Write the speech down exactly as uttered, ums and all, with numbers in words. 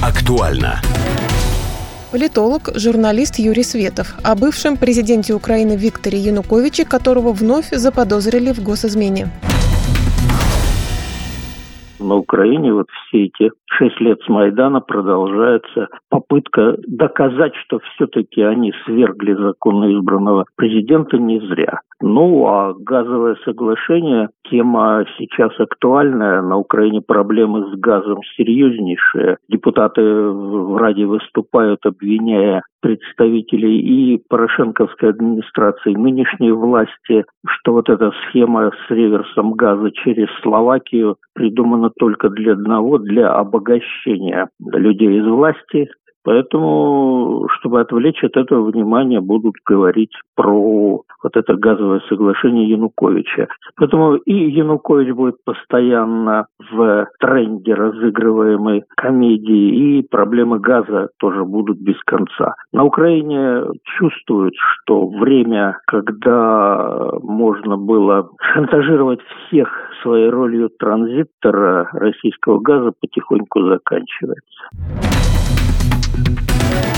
Актуально. Политолог, журналист Юрий Светов о бывшем президенте Украины Викторе Януковиче, которого вновь заподозрили в госизмене. На Украине вот все эти шесть лет с Майдана продолжается попытка доказать, что все-таки они свергли законно избранного президента не зря. Ну, а газовое соглашение – тема сейчас актуальная. На Украине проблемы с газом серьезнейшие. Депутаты в Раде выступают, обвиняя представителей и порошенковской администрации, нынешней власти, что вот эта схема с реверсом газа через Словакию придумана только для одного, для обогащения людей из власти. Поэтому, чтобы отвлечь от этого внимания, будут говорить про вот это газовое соглашение Януковича. Поэтому и Янукович будет постоянно в тренде разыгрываемой комедии, и проблемы газа тоже будут без конца. На Украине чувствуют, что время, когда можно было шантажировать всех своей ролью транзиттора российского газа, потихоньку заканчивается.